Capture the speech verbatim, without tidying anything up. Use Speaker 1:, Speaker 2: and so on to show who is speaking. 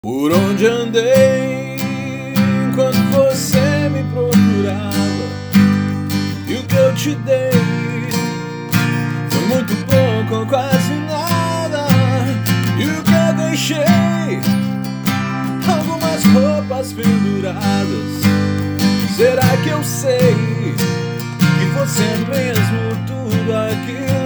Speaker 1: Por onde andei enquanto você me procurava, e o que eu te dei foi muito pouco ou quase nada. E o que eu deixei, algumas roupas penduradas. Será que eu sei que você é mesmo tudo aquilo